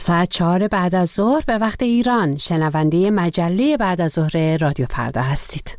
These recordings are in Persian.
ساعت 4 بعد از ظهر به وقت ایران شنونده مجله بعد از ظهر رادیو فردا هستید.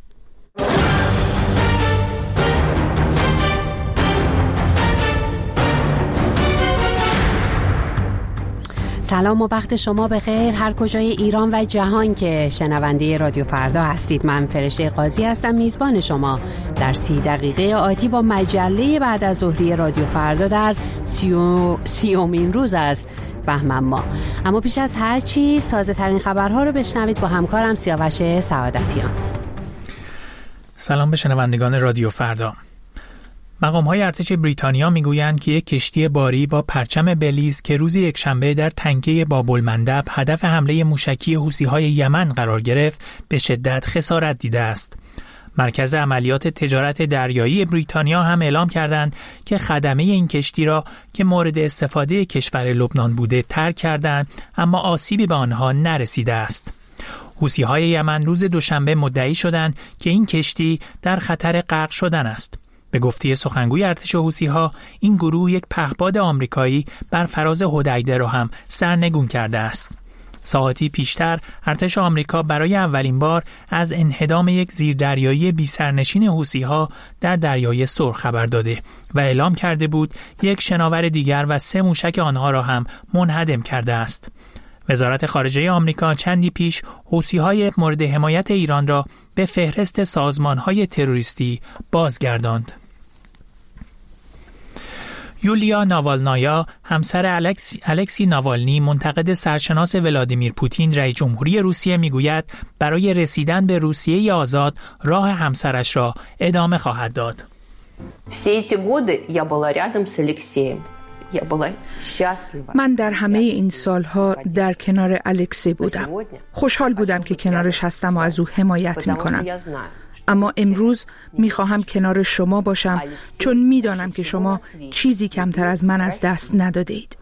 سلام و وقت شما بخیر هر کجای ایران و جهان که شنونده رادیو فردا هستید. من فرشته قاضی هستم، میزبان شما در 30 دقیقه آتی با مجله بعد از ظهری رادیو فردا در 30مین روز از بهمن ماه. اما پیش از هر چیز تازه ترین خبرها رو بشنوید با همکارم سیاوش سعادتیان. سلام به شنوندگان رادیو فردا. مقام‌های ارتش بریتانیا میگویند که یک کشتی باری با پرچم بلیز که روز یکشنبه در تنگه باب‌المندب هدف حمله موشکی حوثی‌های یمن قرار گرفت به شدت خسارت دیده است. مرکز عملیات تجارت دریایی بریتانیا هم اعلام کردند که خدمه این کشتی را که مورد استفاده کشور لبنان بوده ترک کردند، اما آسیبی به آنها نرسیده است. حوثی‌های یمن روز دوشنبه مدعی شدند که این کشتی در خطر غرق شدن است. به گفته سخنگوی ارتش حوثی‌ها، این گروه یک پهپاد آمریکایی بر فراز حدیده را هم سرنگون کرده است. ساعتی پیشتر ارتش آمریکا برای اولین بار از انهدام یک زیردریایی بی‌سرنشین حوثی‌ها در دریای سرخ خبر داده و اعلام کرده بود یک شناور دیگر و 3 موشک آنها را هم منهدم کرده است. وزارت خارجه آمریکا چندی پیش حوثی‌های مورد حمایت ایران را به فهرست سازمان‌های تروریستی بازگرداند. یولیا ناوالنایا، همسر الکسی ناوالنی، منتقد سرشناس ولادیمیر پوتین رئیس جمهوری روسیه میگوید برای رسیدن به روسیه آزاد راه همسرش را ادامه خواهد داد. من در همه این سالها در کنار الکسی بودم. خوشحال بودم که کنارش هستم و از او حمایت میکنم. اما امروز میخواهم کنار شما باشم چون میدانم که شما چیزی کمتر از من از دست نداده اید.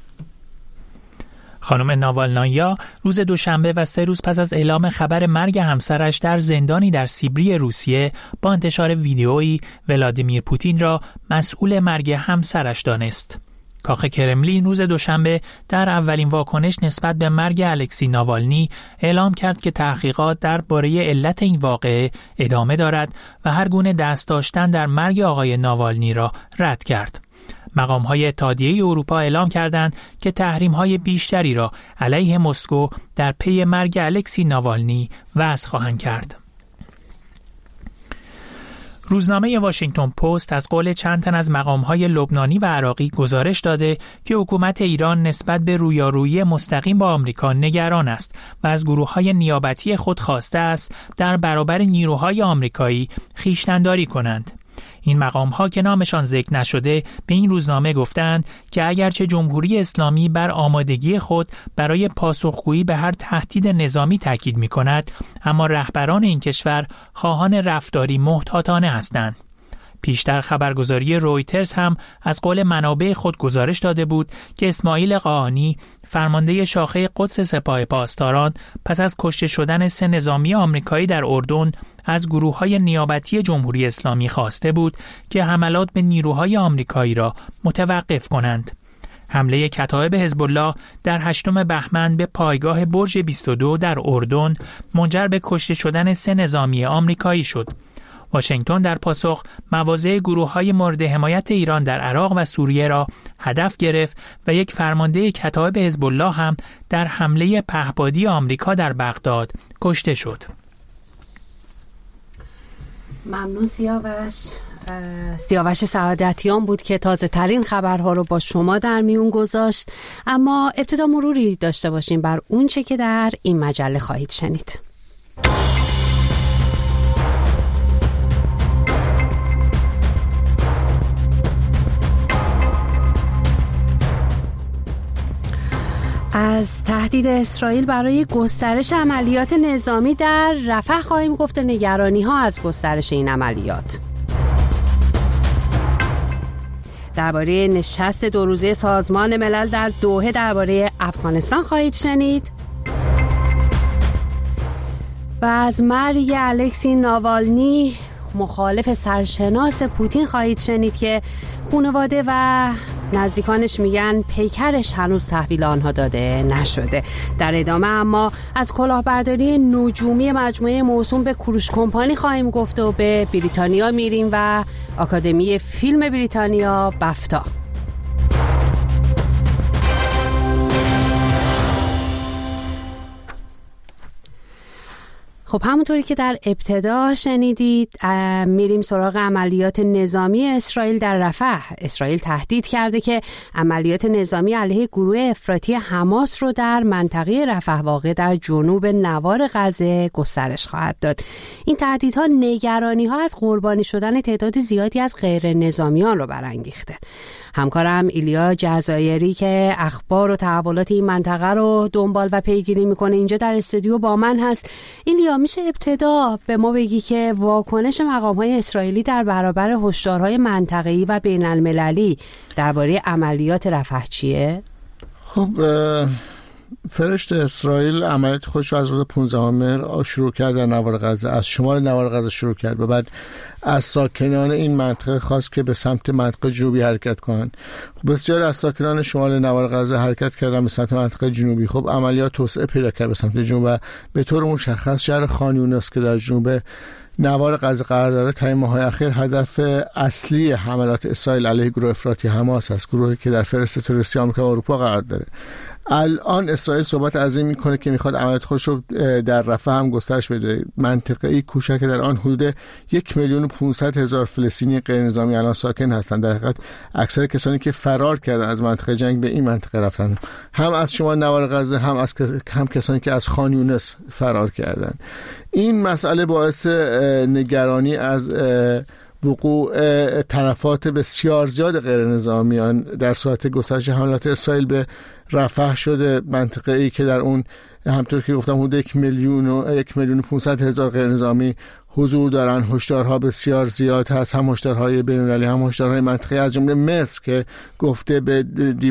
خانم ناوالنایا روز دوشنبه و 3 روز پس از اعلام خبر مرگ همسرش در زندانی در سیبری روسیه با انتشار ویدئویی ولادیمیر پوتین را مسئول مرگ همسرش دانست. کاخ کرملین روز دوشنبه در اولین واکنش نسبت به مرگ الکسی ناوالنی اعلام کرد که تحقیقات درباره علت این واقعه ادامه دارد و هر گونه دست داشتن در مرگ آقای ناوالنی را رد کرد. مقام‌های اتحادیه اروپا اعلام کردند که تحریم‌های بیشتری را علیه مسکو در پی مرگ الکسی ناوالنی وضع خواهند کرد. روزنامه واشنگتن پست از قول چند تن از مقام‌های لبنانی و عراقی گزارش داده که حکومت ایران نسبت به رویارویی مستقیم با آمریکا نگران است و از گروه‌های نیابتی خود خواسته است در برابر نیروهای آمریکایی خویشتن‌داری کنند. این مقام‌ها که نامشان ذکر نشده به این روزنامه گفتند که اگرچه جمهوری اسلامی بر آمادگی خود برای پاسخگویی به هر تهدید نظامی تاکید می‌کند، اما رهبران این کشور خواهان رفتاری محتاطانه هستند. پیشتر خبرگزاری رویترز هم از قول منابع خود گزارش داده بود که اسماعیل قاآنی، فرمانده شاخه قدس سپاه پاسداران، پس از کشته شدن 3 نظامی آمریکایی در اردن از گروه‌های نیابتی جمهوری اسلامی خواسته بود که حملات به نیروهای آمریکایی را متوقف کنند. حمله کتایب حزب الله در 8 بهمن به پایگاه برج 22 در اردن منجر به کشته شدن 3 نظامی آمریکایی شد. واشنگتن در پاسخ مواضع گروه‌های مورد حمایت ایران در عراق و سوریه را هدف گرفت و یک فرمانده کتایب حزب الله هم در حمله پهپادی آمریکا در بغداد کشته شد. ممنون سیاوش سعادتیان بود که تازه ترین خبرها رو با شما در میون گذاشت. اما ابتدا مروری داشته باشیم بر اون چه که در این مجله خواهید شنید. از تهدید اسرائیل برای گسترش عملیات نظامی در رفح خواهیم گفت، نگرانی‌ها از گسترش این عملیات. درباره نشست 2 روزه سازمان ملل در دوحه درباره افغانستان خواهید شنید. و از مرگ الکسی ناوالنی، مخالف سرشناس پوتین، خواهید شنید که خانواده و نزدیکانش میگن پیکرش هنوز تحویل آنها داده نشده. در ادامه اما از کلاهبرداری نجومی مجموعه موسوم به کروش کمپانی خواهیم گفت و به بریتانیا میریم و آکادمی فیلم بریتانیا بفتا. خب همونطوری که در ابتدا شنیدید میریم سراغ عملیات نظامی اسرائیل در رفح. اسرائیل تهدید کرده که عملیات نظامی علیه گروه افراطی حماس رو در منطقه رفح واقع در جنوب نوار غزه گسترش خواهد داد. این تهدیدها نگرانی‌ها از قربانی شدن تعداد زیادی از غیر نظامیان رو برانگیخته. همکارم ایلیا جزایری که اخبار و تحولات این منطقه رو دنبال و پیگیری میکنه اینجا در استودیو با من هست. ایلیا، میشه ابتدا به ما بگی که واکنش مقام‌های اسرائیلی در برابر هشدارهای منطقه‌ای و بین‌المللی درباره عملیات رفح چیه؟ خب فرشت اسرائیل عملیات خودش رو از روز 15 مهر شروع کرد در نوار غزه، از شمال نوار غزه شروع کرد و بعد از ساکنان این منطقه خواست که به سمت منطقه جنوبی حرکت کنند. بسیار از ساکنان شمال نوار غزه حرکت کردن به سمت منطقه جنوبی. خب عملیات توسعه پیدا کرد به سمت جنوب و به طور مشخص شهر خان یونس که در جنوب نوار غزه قرار داره تا ماه‌های اخیر هدف اصلی حملات اسرائیل علیه گروه افراطی حماس است، گروهی که در فهرست تروریستی آمریکا و اروپا قرار داره. الان اسرائیل صحبت از این میکنه که میخواد عملیات خودش رو در رفح هم گسترش بده. منطقه‌ای کوچک در آن حدود 1,500,000 فلسطینی غیر نظامی الان ساکن هستند. در حقیقت اکثر کسانی که فرار کردن از منطقه جنگ به این منطقه رفتن، هم از شمال نوار غزه هم کسانی که از خان یونس فرار کردن. این مسئله باعث نگرانی از وقوع تلفات بسیار زیاد غیر نظامیان در صورت گسترش حملات اسرائیل به رفح شده، منطقه ای که در اون همطور که گفتم حدود 1,500,000 غیر نظامی حضور دارن. هشدارها بسیار زیاد هست، هم هشدارهای بین‌المللی هم هشدارهای منطقه‌ای، از جمله مصر که گفته به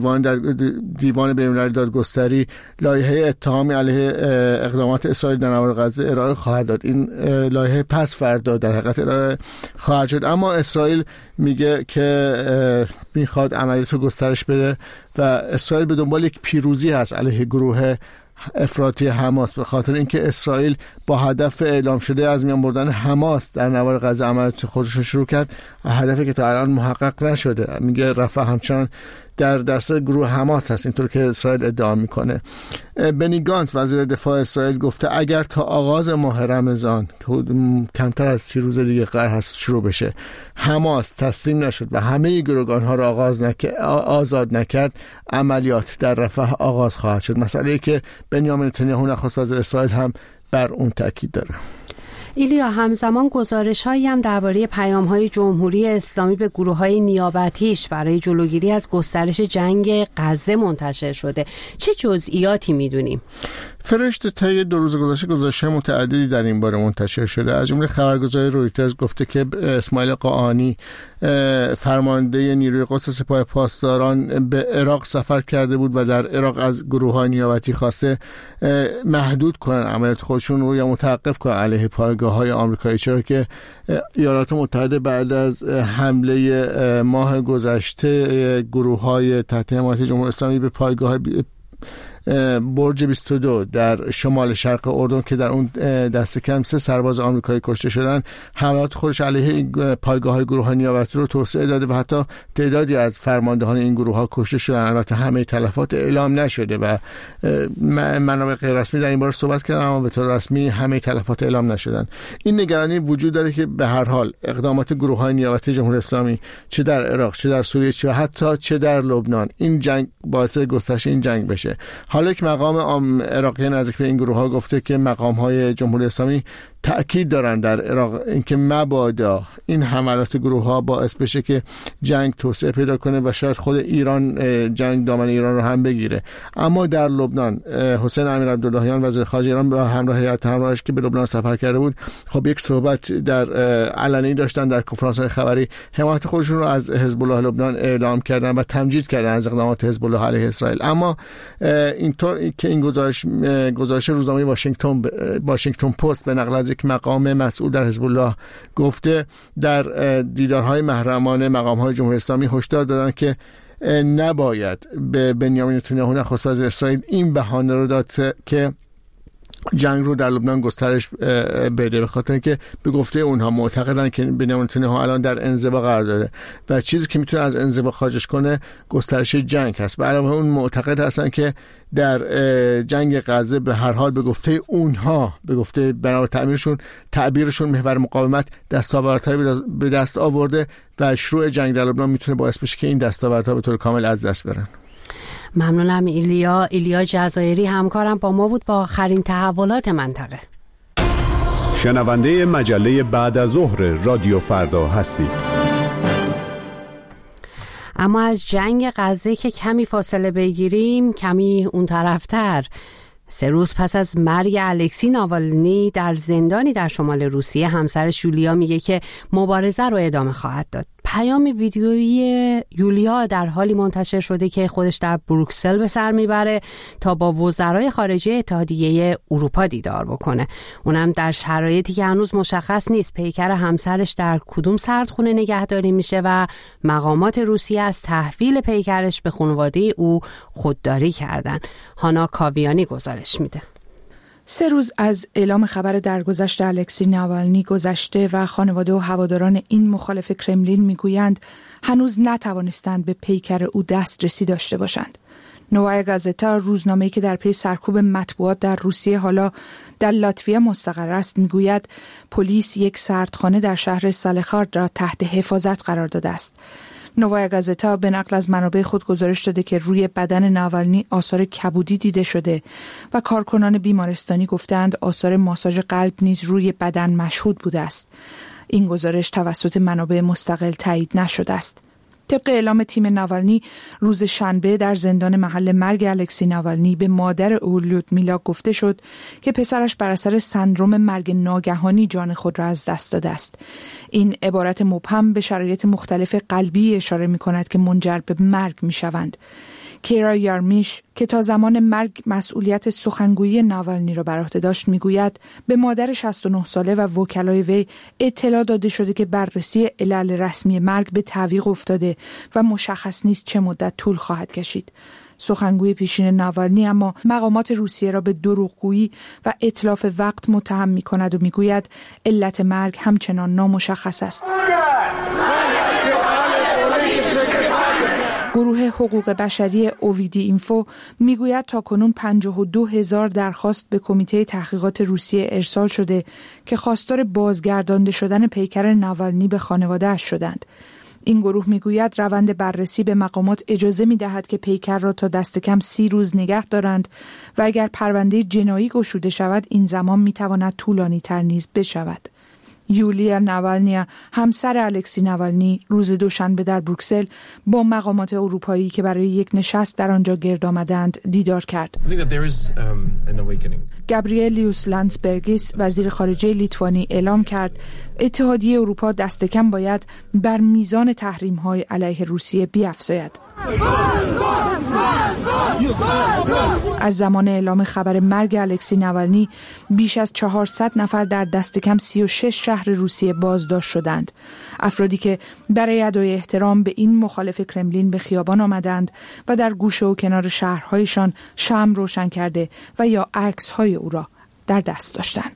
دیوان بین‌المللی دادگستری لایحه اتهامی علیه اقدامات اسرائیل در نوار غزه ارائه خواهد داد. این لایحه پس فردا در حقیقت ارائه خواهد شد، اما اسرائیل میگه که میخواد عملیات رو گسترش بده و اسرائیل به دنبال یک پیروزی هست علیه گروه افراطی حماس، به خاطر اینکه اسرائیل با هدف اعلام شده از میان بردن حماس در نوار غزه عملیات خودش رو شروع کرد، هدفی که تا الان محقق نشده. میگه رفح همچنان در دست گروه حماس هست، اینطور که اسرائیل ادعا میکنه. بنی گانتز وزیر دفاع اسرائیل گفته اگر تا آغاز ماه رمضان که کمتر از 30 روز دیگه قرار هست شروع بشه حماس تسلیم نشد و همه گروگانها را آزاد نکرد، عملیات در رفح آغاز خواهد شد. مسئله‌ای که بنیامین نتانیاهو نخست وزیر اسرائیل هم بر اون تاکید داره. ایلیا، همزمان گزارش‌هایی هم درباره پیام‌های جمهوری اسلامی به گروه‌های نیابتیش برای جلوگیری از گسترش جنگ غزه منتشر شده. چه جزئیاتی می‌دونیم؟ فرشته طی 2 روز گذشته گزارش‌های متعددی در این باره منتشر شده. از جمله خبرگزاری رویترز گفته که اسماعیل قاآنی فرمانده نیروی قدس سپاه پاسداران به عراق سفر کرده بود و در عراق از گروه‌های نیابتی خواسته محدود کنن عملیات خودشون رو یا متوقف کنن علیه پایگاه‌های آمریکایی، چرا که ایالات متحده بعد از حمله ماه گذشته گروه‌های تحت حمایت جمهوری اسلامی به پایگاه برج 22 در شمال شرق اردن که در اون دست کم 3 سرباز آمریکایی کشته شدن، حملات خودش علیه این پایگاه‌های گروه‌های نیابتی رو توسعه داده و حتی تعدادی از فرماندهان این گروه‌ها کشته شدن. البته همه تلفات اعلام نشده و منابع غیر رسمی در این باره صحبت کردن، اما به طور رسمی همه تلفات اعلام نشدن. این نگرانی وجود داره که به هر حال اقدامات گروه‌های نیابتی جمهوری اسلامی چه در عراق چه در سوریه چه حتی چه در لبنان، این جنگ باعث گسترش این جنگ بشه. حالا که مقام عراقی نزدیک به این گروه ها گفته که مقام های جمهوری اسلامی تأکید دارن در عراق اینکه مبادا این حملات گروه ها باعث بشه که جنگ توسعه پیدا کنه و شاید خود ایران جنگ دامن ایران رو هم بگیره. اما در لبنان حسین امیرعبداللهیان وزیر خارجه ایران به همراه هیئت همراهش که به لبنان سفر کرده بود، خب یک صحبت در علنی داشتن، در کنفرانس‌های خبری حمایت خودشون رو از حزب الله لبنان اعلام کردن و تمجید کردن از اقدامات حزب الله علیه اسرائیل. اما اینطور که این گزارش روزنامه واشنگتن پست به نقل از یک مقام مسئول در حزب الله گفته در دیدارهای محرمانه مقام‌های جمهوری اسلامی هشدار دادن که نباید به بنیامین نتانیاهو نخست وزیر اسرائیل این بهانه رو داد که جنگ رو در لبنان گسترش بده، به خاطر اینکه به گفته اونها معتقدن که بنیامین نتانیاهو الان در انزوا قرار داره و چیزی که میتونه از انزوا خارجش کنه گسترش جنگ هست. به علاوه اون معتقد هستن که در جنگ غزه به هر حال به گفته اونها، به گفته بنابر تعبیرشون محور مقاومت دستاوردهای به دست آورده و شروع جنگ در لبنان میتونه باعث بشه که این دستاوردها به طور کامل از دست برن. ممنونم. ایلیا جزایری همکارم با ما بود با آخرین تحولات منطقه. شنونده مجله بعد از ظهر رادیو فردا هستید. اما از جنگ غزه که کمی فاصله بگیریم، کمی اون طرفتر. 3 روز پس از مرگ الکسی ناوالنی در زندانی در شمال روسیه، همسرش یولیا میگه که مبارزه رو ادامه خواهد داد. پیام ویدیویی یولیا در حالی منتشر شده که خودش در بروکسل به سر میبره تا با وزرای خارجه اتحادیه اروپا دیدار بکنه. اونم در شرایطی که هنوز مشخص نیست پیکر همسرش در کدوم سردخونه نگهداری میشه و مقامات روسیه از تحویل پیکرش به خانواده او خودداری کردن. هانا کاویانی گزارش میده. 3 روز از اعلام خبر درگذشت الکسی ناوالنی گذشته و خانواده و هواداران این مخالف کرملین میگویند هنوز نتوانستند به پیکر او دسترسی داشته باشند. نووایا گازتا، روزنامه‌ای که در پی سرکوب مطبوعات در روسیه حالا در لاتویا مستقر است، میگوید پلیس یک سردخانه در شهر سالخارد را تحت حفاظت قرار داده است. نووایا گازتا به نقل از منابع خود گزارش داده که روی بدن ناوالنی آثار کبودی دیده شده و کارکنان بیمارستانی گفتند آثار ماساژ قلب نیز روی بدن مشهود بوده است. این گزارش توسط منابع مستقل تایید نشده است. طبق اعلام تیم ناوالنی، روز شنبه در زندان محل مرگ الکسی ناوالنی به مادر او لودمیلا گفته شد که پسرش بر اثر سندرم مرگ ناگهانی جان خود را از دست داده است. این عبارت مبهم به شرایط مختلف قلبی اشاره می کند که منجر به مرگ می شوند. کیرا یارمیش که تا زمان مرگ مسئولیت سخنگویی ناوالنی را بر عهده داشت میگوید به مادر 69 ساله و وکلای وی اطلاع داده شده که بررسی علل رسمی مرگ به تعویق افتاده و مشخص نیست چه مدت طول خواهد کشید. سخنگوی پیشین ناوالنی اما مقامات روسیه را به دروغگویی و اتلاف وقت متهم می‌کند و میگوید علت مرگ همچنان نامشخص است. گروه حقوق بشری اوویدی اینفو میگوید تاکنون 52,000 درخواست به کمیته تحقیقات روسیه ارسال شده که خواستار بازگردانده شدن پیکر ناوالنی به خانواده‌اش شدند. این گروه میگوید روند بررسی به مقامات اجازه میدهد که پیکر را تا دست کم 30 روز نگه دارند و اگر پرونده جنایی گشوده شود این زمان میتواند طولانی تر نیز بشود. یولیا ناوالنیا، همسر الکسی ناوالنی، روز دوشنبه در بروکسل با مقامات اروپایی که برای یک نشست در آنجا گرد آمدند دیدار کرد. گابریلیوس لانسبرگیس، وزیر خارجه لیتوانی، اعلام کرد اتحادیه اروپا دست کم باید بر میزان تحریم‌های علیه روسیه بیفزاید. از زمان اعلام خبر مرگ الکسی ناوالنی بیش از 400 نفر در دست کم 36 شهر روسیه بازداشت شدند. افرادی که برای ادای احترام به این مخالف کرملین به خیابان آمدند و در گوشه و کنار شهرهایشان شمع روشن کرده و یا عکس‌های او را در دست داشتند.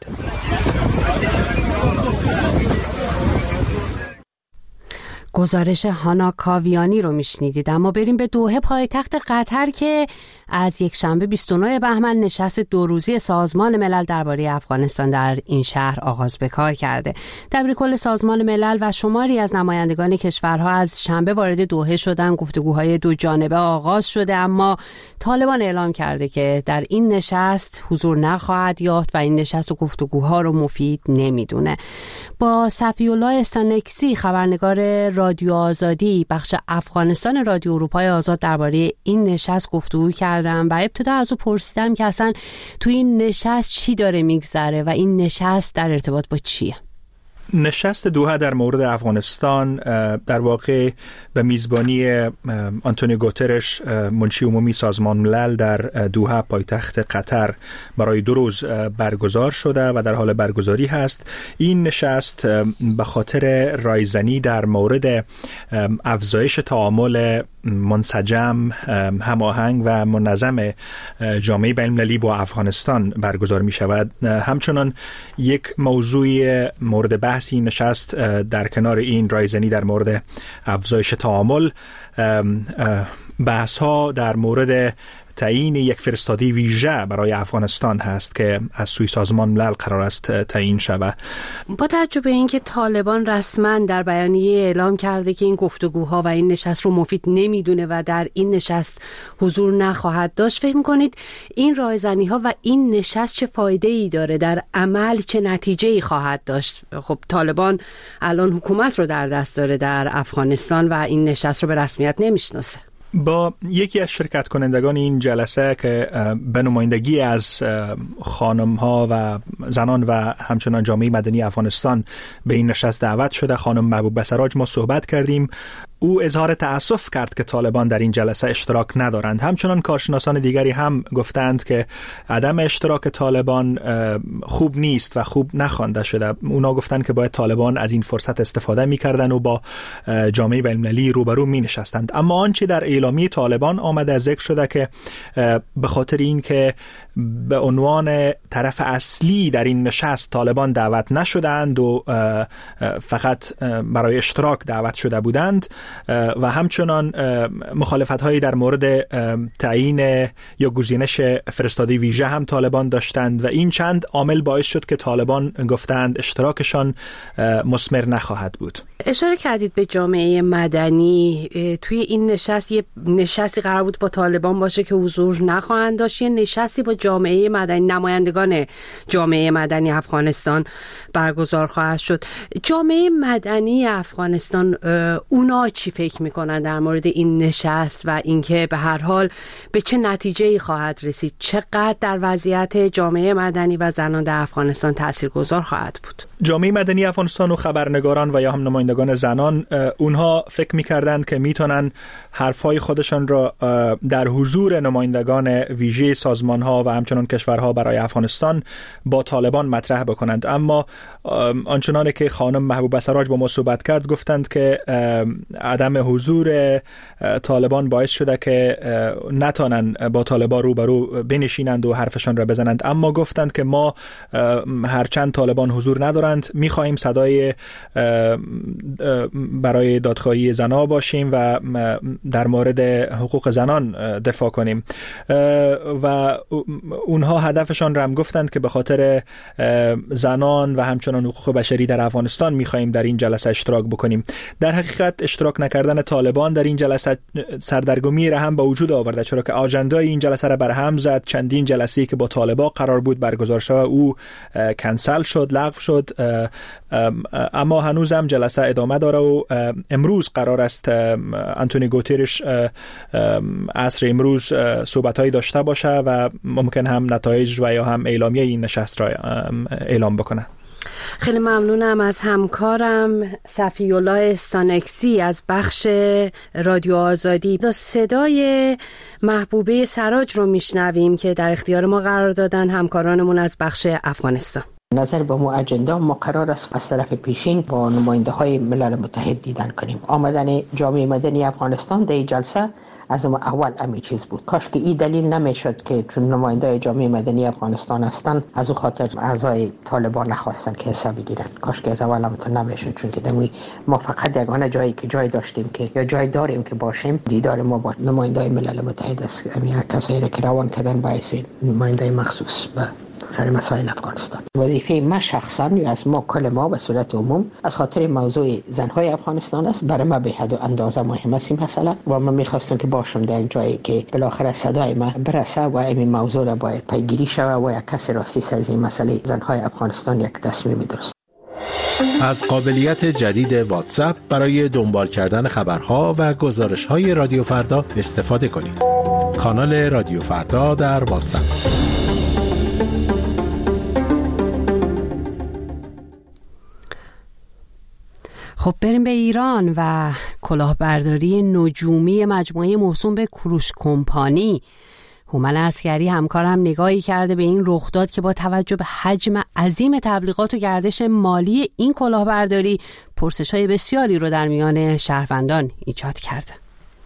گزارش هانا کاویانی رو میشنیدید. اما بریم به دوحه، پایتخت قطر، که از یک شنبه 29 بهمن نشست 2 روزه سازمان ملل درباره افغانستان در این شهر آغاز به کار کرده. دبیرکل سازمان ملل و شماری از نمایندگان کشورها از شنبه وارد دوحه شدن. گفتگوهای 2 جانبه آغاز شده، اما طالبان اعلام کرده که در این نشست حضور نخواهد یافت و این نشست و گفتگوها رو مفید نمیدونه. با صفی‌الله استانکسی، خبرنگار رادیو آزادی بخش افغانستان رادیو اروپای آزاد، درباره این نشست گفتگو کردم و ابتدا از او پرسیدم که اصلا تو این نشست چی داره میگذره و این نشست در ارتباط با چیه؟ نشست دوحه در مورد افغانستان در واقع به میزبانی آنتونیو گوترش، منشی عمومی سازمان ملل، در دوحه پایتخت قطر برای 2 روز برگزار شده و در حال برگزاری هست. این نشست به خاطر رایزنی در مورد افزایش تعامل منسجم، هماهنگ و منظم جامعه بین‌المللی با افغانستان برگزار می شود. همچنان یک موضوع مورد بحثی نشست در کنار این رایزنی در مورد افزایش تعامل، بحث ها در مورد تعیین یک فرستاده ویژه برای افغانستان هست که از سوی سازمان ملل قرار است تعیین شود. با توجه به اینکه طالبان رسما در بیانیه اعلام کرده که این گفتگوها و این نشست رو مفید نمیدونه و در این نشست حضور نخواهد داشت، فکر می‌کنید این رایزنی‌ها و این نشست چه فایده‌ای داره؟ در عمل چه نتیجه‌ای خواهد داشت؟ خب طالبان الان حکومت رو در دست داره در افغانستان و این نشست رو به رسمیت نمیشناسه. با یکی از شرکت کنندگان این جلسه که به نمایندگی از خانم‌ها و زنان و همچنان جامعه مدنی افغانستان به این نشست دعوت شده، خانم محبوبه سراج، ما صحبت کردیم. او اظهار تأسف کرد که طالبان در این جلسه اشتراک ندارند. همچنان کارشناسان دیگری هم گفتند که عدم اشتراک طالبان خوب نیست و خوب نخوانده شده. اونا گفتند که باید طالبان از این فرصت استفاده می‌کردند و با جامعه بین‌المللی روبرو می‌نشستند. اما آنچه در اعلامیه طالبان آمده ذکر شده که به خاطر این که به عنوان طرف اصلی در این نشست طالبان دعوت نشدند و فقط برای اشتراک دعوت شده بودند و همچنان مخالفت‌هایی در مورد تعیین یا گزینش فرستاده ویژه هم طالبان داشتند و این چند عامل باعث شد که طالبان گفتند اشتراکشان مثمر نخواهد بود. اشاره کردید به جامعه مدنی. توی این نشست یه نشستی قرار بود با طالبان باشه که حضور نخواهند داشت، یه نشستی با جامعه مدنی، نمایندگان جامعه مدنی افغانستان برگزار خواهد شد. جامعه مدنی افغانستان اونا چی فکر میکنن در مورد این نشست و اینکه به هر حال به چه نتیجه‌ای خواهد رسید؟ چقدر در وضعیت جامعه مدنی و زنان در افغانستان تاثیرگذار خواهد بود؟ جامعه مدنی افغانستان و خبرنگاران و یا هم نمایندگان زنان اونها فکر میکردند که میتونن حرفای خودشان را در حضور نمایندگان ویژه سازمان‌ها و همچنان کشورها برای افغانستان با طالبان مطرح بکنند. اما آنچنانه که خانم محبوبه سراج با ما صحبت کرد گفتند که عدم حضور طالبان باعث شده که نتونن با طالبان روبرو بنشینند و حرفشان را بزنند. اما گفتند که ما هرچند طالبان حضور ندارند می‌خواهیم صدای برای دادخواهی زنان باشیم و در مورد حقوق زنان دفاع کنیم و اونها هدفشان را هم گفتند که به خاطر زنان و همچنان حقوق بشری در افغانستان می‌خواهیم در این جلسه اشتراک بکنیم. در حقیقت اشتراک نکردن طالبان در این جلسه سردرگمی را هم به وجود آورده، چرا که آژندای این جلسه را برهم زد. چندین جلسه‌ای که با طالبان قرار بود برگزار شود او کنسل شد، لغو شد، اما هنوز هم جلسه ادامه داره و امروز قرار است آنتونی گوترش عصر امروز صحبت‌هایی داشته باشه و ممکن هم نتایج و یا هم اعلامیه این نشست را اعلام بکنه. خیلی ممنونم از همکارم صفی‌الله استانکسی از بخش رادیو آزادی. صدای محبوبه سراج رو میشنویم که در اختیار ما قرار دادن همکارانمون از بخش افغانستان. نظر به مو اجندا ما قرار است از طرف پیشین با نماینده های ملل متحد دیدن کنیم. آمدن جامعه مدنی افغانستان در این جلسه از اول امی چیز بود. کاش که این دلیل نمیشد که چون نماینده جامعه مدنی افغانستان هستند از او خاطر اعضای طالبان نخواستن که حساب بگیرن. کاش که از اول هم تو نمیشد، چون که دمی ما فقط یگانه جایی که جای داشتیم که یا جای داریم که باشیم دیدار ما با نماینده ملل متحد است. همین کسایی که روان کردن باعث نماینده مخصوص به سر مسائل افغانستان. وظیفه ما شخصا یا از ما کل ما به صورت عموم از خاطر موضوع زنهای افغانستان است. برای ما به حد و اندازه مهم است این مسئله و من میخواستم که باشم در جایی که بالاخره صدای ما برسه و این موضوع را باید پیگیری شود و یک کسی راستی سر این مسئله زنهای افغانستان یک تصمیم درست. از قابلیت جدید واتساپ برای دنبال کردن خبرها و گزارش‌های رادیو فردا استفاده کنید. کانال رادیو فردا در واتساپ. خب بریم به ایران و کلاهبرداری نجومی مجموعه موسوم به کوروش کمپانی. هومن عسکری همکارم نگاهی کرده به این رخداد که با توجه به حجم عظیم تبلیغات و گردش مالی این کلاهبرداری پرسش‌های بسیاری رو در میان شهروندان ایجاد کرده.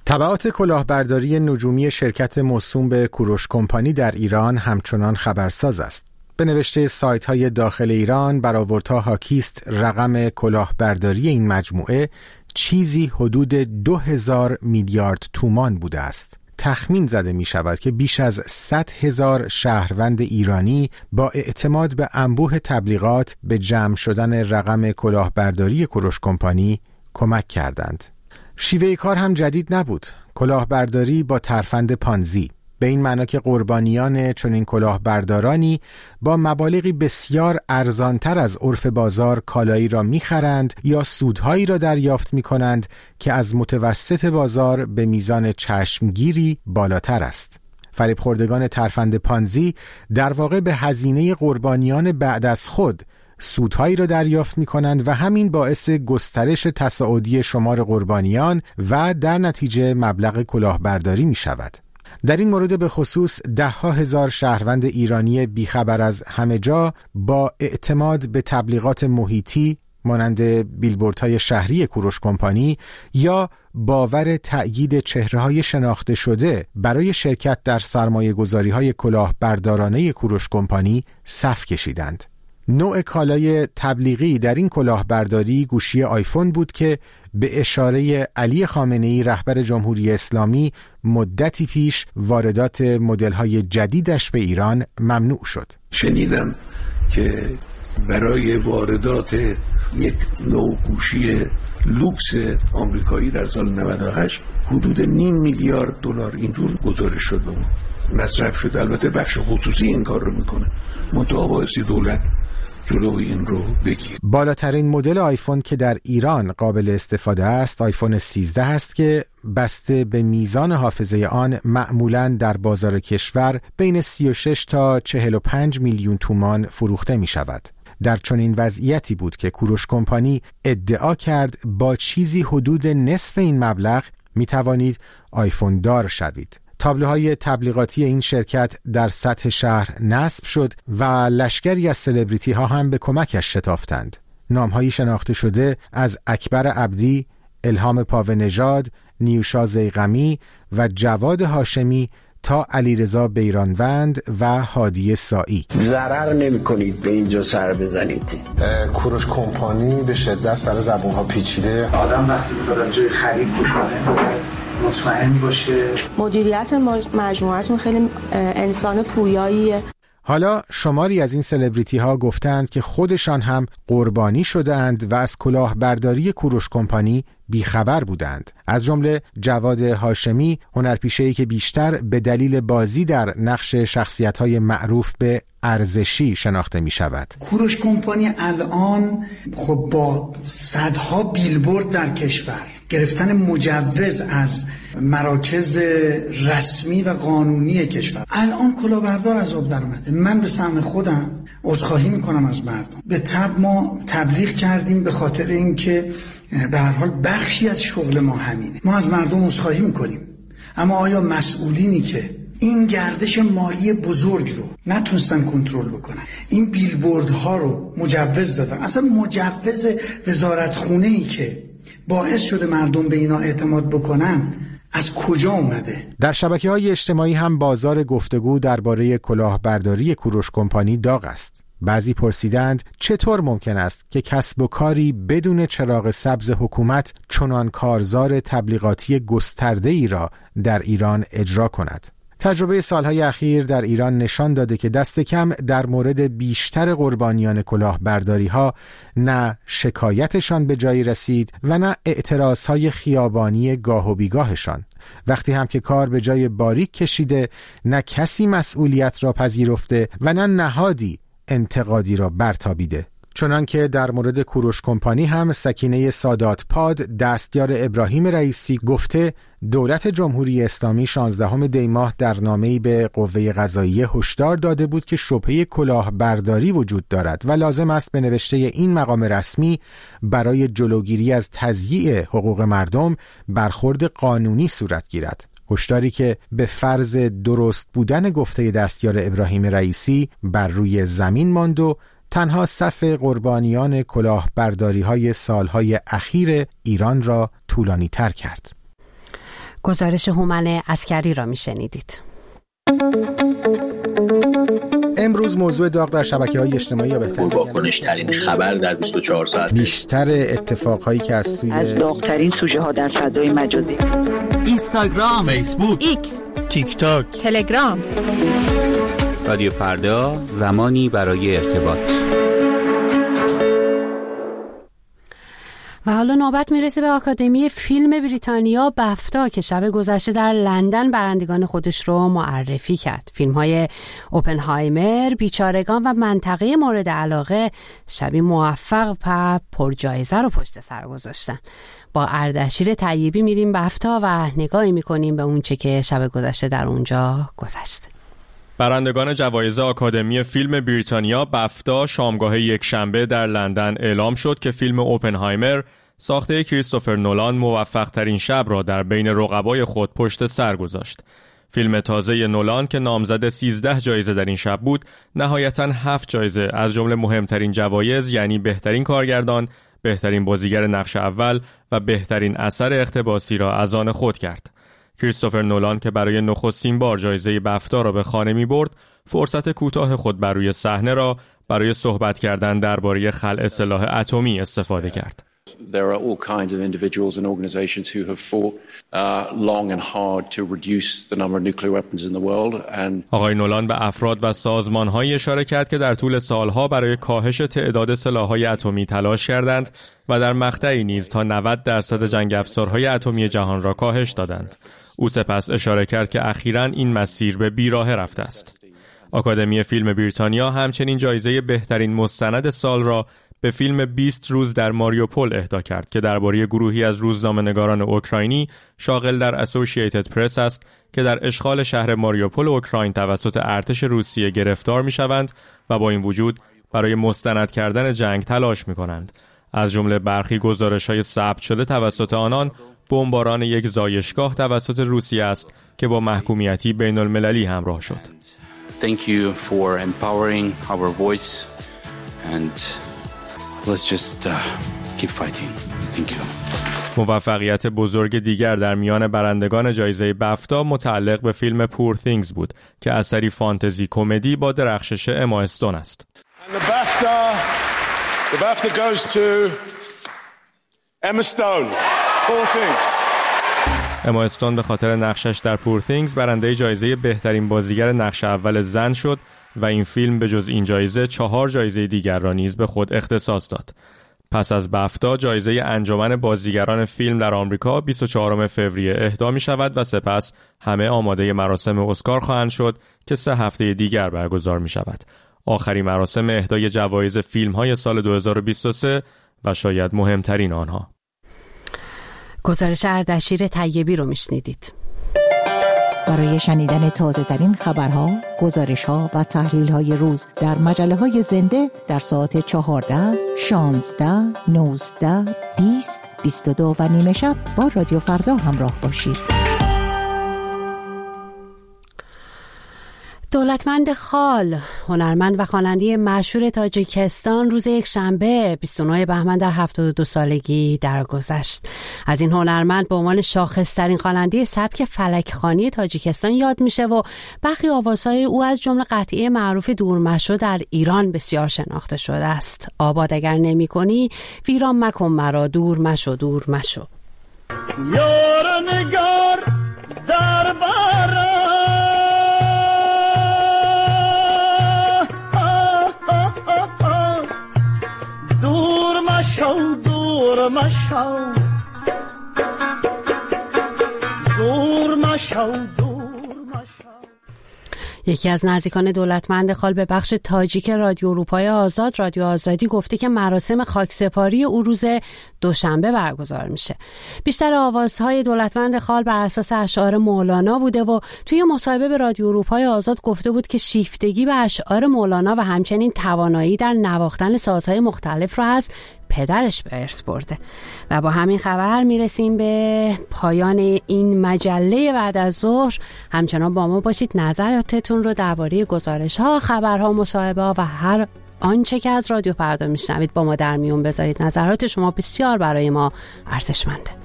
تبعات کلاهبرداری نجومی شرکت موسوم به کوروش کمپانی در ایران همچنان خبرساز است. به نوشته سایت‌های داخل ایران برآوردها حاکیست رقم کلاهبرداری این مجموعه چیزی حدود 2000 میلیارد تومان بوده است. تخمین زده می شود که بیش از 100,000 شهروند ایرانی با اعتماد به انبوه تبلیغات به جمع شدن رقم کلاهبرداری کوروش کمپانی کمک کردند. شیوه کار هم جدید نبود. کلاهبرداری با ترفند پانزی، به این معنا که قربانیان چنین کلاهبردارانی با مبالغی بسیار ارزانتر از عرف بازار کالایی را می‌خرند یا سودهایی را دریافت می‌کنند که از متوسط بازار به میزان چشمگیری بالاتر است. فریب خوردگان ترفند پانزی در واقع به هزینه قربانیان بعد از خود سودهایی را دریافت می‌کنند و همین باعث گسترش تصاعدی شمار قربانیان و در نتیجه مبلغ کلاهبرداری می‌شود. در این مورد به خصوص 10,000 شهروند ایرانی بیخبر از همه جا با اعتماد به تبلیغات محیطی مانند بیلبوردهای شهری کوروش کمپانی یا باور تأیید چهره‌های شناخته شده برای شرکت در سرمایه‌گذاری‌های کلاهبردارانه کوروش کمپانی صف کشیدند. نوع کالای تبلیغی در این کلاهبرداری گوشی آیفون بود که به اشاره علی خامنه‌ای رهبر جمهوری اسلامی مدتی پیش واردات مدل‌های جدیدش به ایران ممنوع شد. شنیدم که برای واردات یک نوع گوشی لوکس آمریکایی در سال 98 حدود 0.5 میلیارد دلار اینجور گزارش شد و مصرف شد. البته بخش خصوصی این کار رو میکنه، منتها بایستی دولت جلوی این رو بگیر. بالاترین مدل آیفون که در ایران قابل استفاده است آیفون 13 است که بسته به میزان حافظه آن معمولاً در بازار کشور بین 36 تا 45 میلیون تومان فروخته می شود. در چنین وضعیتی بود که کوروش کمپانی ادعا کرد با چیزی حدود نصف این مبلغ می توانید آیفون دار شوید. تابلوهای تبلیغاتی این شرکت در سطح شهر نصب شد و لشکری از سلبریتی ها هم به کمکش شتافتند. نامهایی شناخته شده از اکبر عبدی، الهام پاونژاد، نیوشا ضیغمی و جواد هاشمی تا علیرضا بیرانوند و هادی سایی. ضرر نمی کنید به اینجا سر بزنید. کوروش کمپانی به شدت سر زبون ها پیچیده. آدم وقتی داره جای خرید میکنه مطمئن باشه. مدیریت مجموعتون خیلی انسان پویاییه. حالا شماری از این سلبریتی ها گفتند که خودشان هم قربانی شدند و از کلاهبرداری کوروش کمپانی بیخبر بودند. از جمله جواد هاشمی، هنرپیشه‌ای که بیشتر به دلیل بازی در نقش شخصیت‌های معروف به ارزشی شناخته می شود. کوروش کمپانی الان خب با صدها بیلبورد در کشور، گرفتن مجوز از مراکز رسمی و قانونی کشور، الان کلاهبردار از آب در اومده. من به سهم خودم عذرخواهی میکنم از مردم. به تبع ما تبلیغ کردیم به خاطر اینکه به هر حال بخشی از شغل ما همینه. ما از مردم عذرخواهی میکنیم، اما آیا مسئولینی که این گردش مالی بزرگ رو نتونستن کنترل بکنن، این بیلبوردها رو مجوز دادن، اصلا مجوز وزارتخونه‌ای که باعث شده مردم به اینا اعتماد بکنن از کجا اومده؟ در شبکه‌های اجتماعی هم بازار گفتگو درباره کلاهبرداری کوروش کمپانی داغ است. بعضی پرسیدند چطور ممکن است که کسب و کاری بدون چراغ سبز حکومت چنان کارزار تبلیغاتی گسترده‌ای را در ایران اجرا کند. تجربه سالهای اخیر در ایران نشان داده که دست کم در مورد بیشتر قربانیان کلاهبرداری ها نه شکایتشان به جایی رسید و نه اعتراضهای خیابانی گاه و بیگاهشان. وقتی هم که کار به جای باریک کشیده، نه کسی مسئولیت را پذیرفته و نه نهادی انتقادی را برتابیده. چنان که در مورد کوروش کمپانی هم سکینه سادات پاد دستیار ابراهیم رئیسی گفته دولت جمهوری اسلامی 16 دی ماه در نامه‌ای به قوه قضاییه هشدار داده بود که شبهه کلاهبرداری وجود دارد و لازم است به نوشته این مقام رسمی برای جلوگیری از تضییع حقوق مردم برخورد قانونی صورت گیرد. هشداری که به فرض درست بودن گفته دستیار ابراهیم رئیسی بر روی زمین ماند و تنها صف قربانیان کلاهبرداری‌های سالهای اخیر ایران را طولانی تر کرد. گزارش هومن عسکری را میشنیدید. امروز موضوع داغ در شبکه‌های اجتماعی یا بهتر واکنش‌ترین خبر در 24 ساعت، بیشتر اتفاقهایی که از داغ‌ترین سوژه‌ها در فضای مجازی، اینستاگرام، فیسبوک، ایکس، تیک تاک، تلگرام. رادیو فردا، زمانی برای ارتباط. و حالا نوبت میرسه به آکادمی فیلم بریتانیا بفتا که شب گذشته در لندن برندگان خودش رو معرفی کرد. فیلم‌های اوپنهایمر، بیچارگان و منطقه مورد علاقه شبی موفق و پرجایزه رو پشت سر گذاشتن. با اردشیر طیبی میریم بفتا و نگاهی میکنیم به اون چه که شب گذشته در اونجا گذشته. برندگان جوایز آکادمی فیلم بریتانیا بفتا شامگاه یکشنبه در لندن اعلام شد که فیلم اوپنهایمر ساخته کریستوفر نولان موفق ترین شب را در بین رقبای خود پشت سر گذاشت. فیلم تازه نولان که نامزد 13 جایزه در این شب بود، نهایتاً 7 جایزه از جمله مهمترین جوایز یعنی بهترین کارگردان، بهترین بازیگر نقش اول و بهترین اثر اقتباسی را از آن خود کرد. کریستوفر نولان که برای نخستین بار جایزه بفتا را به خانه می برد، فرصت کوتاه خود بر روی صحنه را برای صحبت کردن درباره خلع سلاح اتمی استفاده کرد. There are all kinds of individuals and organizations who have fought long and hard to reduce the number of nuclear weapons in the world and آقای نولان به افراد و سازمان‌هایی اشاره کرد که در طول سالها برای کاهش تعداد سلاح‌های اتمی تلاش کردند و در مقطعی نیز تا 90% جنگ افزارهای اتمی جهان را کاهش دادند. او سپس اشاره کرد که اخیراً این مسیر به بیراه رفته است. آکادمی فیلم بریتانیا همچنین جایزه بهترین مستند سال را به فیلم 20 روز در ماریوپول اهدا کرد که درباره گروهی از روزنامه‌نگاران اوکراینی شاغل در اسوسییتد پرس است که در اشغال شهر ماریوپول اوکراین توسط ارتش روسیه گرفتار می‌شوند و با این وجود برای مستند کردن جنگ تلاش می‌کنند. از جمله برخی گزارش‌های ثبت شده توسط آنان بمباران یک زایشگاه توسط روسیه است که با محکومیتی بین‌المللی همراه شد. Thank you for empowering our voice and let's just keep fighting. Thank you. موفقیت بزرگ دیگر در میان برندگان جایزه بفتا متعلق به فیلم پور things بود که اثری فانتزی کمدی با درخشش اما استون است. And the BAFTA goes to Emma Stone. Poor things. اما استون به خاطر نقشش در پور things برنده جایزه بهترین بازیگر نقش اول زن شد و این فیلم به جز این جایزه 4 جایزه دیگر را نیز به خود اختصاص داد. پس از بفتا جایزه انجمن بازیگران فیلم در آمریکا 24 فوریه اهدا می شود و سپس همه آماده مراسم اسکار خواهند شد که 3 هفته دیگر برگزار می شود. آخرین مراسم اهدای جوایز فیلم های سال 2023 و شاید مهمترین آنها. گزارش اردشیر طیبی رو میشنیدید. برای شنیدن تازه ترین خبرها، گزارش‌ها و تحلیل‌های روز در مجله‌های زنده در ساعت 14, 16, 19, 20, 22 و نیمه شب با رادیو فردا همراه باشید. دولتمند خال، هنرمند و خواننده مشهور تاجیکستان روز یکشنبه 29 بهمن در 72 سالگی درگذشت. از این هنرمند به عنوان شاخص‌ترین خواننده سبک فلک‌خوانی تاجیکستان یاد میشه و برخی آوازهای او از جمله قطعه معروف دورمشو در ایران بسیار شناخته شده است. آباد اگر نمی‌کنی ویران مکن مرا، دور مشو دور مشو. یار نگار در بارا دور مشو یکی از نزدیکان دولتمند خال به بخش تاجیک رادیو اروپای آزاد، رادیو آزادی، گفته که مراسم خاکسپاری او روز دوشنبه برگزار میشه. بیشتر آوازهای دولتمند خال بر اساس اشعار مولانا بوده و توی مصاحبه به رادیو اروپای آزاد گفته بود که شیفتگی به اشعار مولانا و همچنین توانایی در نواختن سازهای مختلف را از پدرش به ارث برده. و با همین خبر میرسیم به پایان این مجله بعد از ظهر. همچنان با ما باشید، نظراتتون رو درباره گزارش‌ها، خبرها، مصاحبه‌ها و هر آنچه که از رادیو فردا میشنوید با ما در میون بذارید. نظرات شما بسیار برای ما ارزشمنده.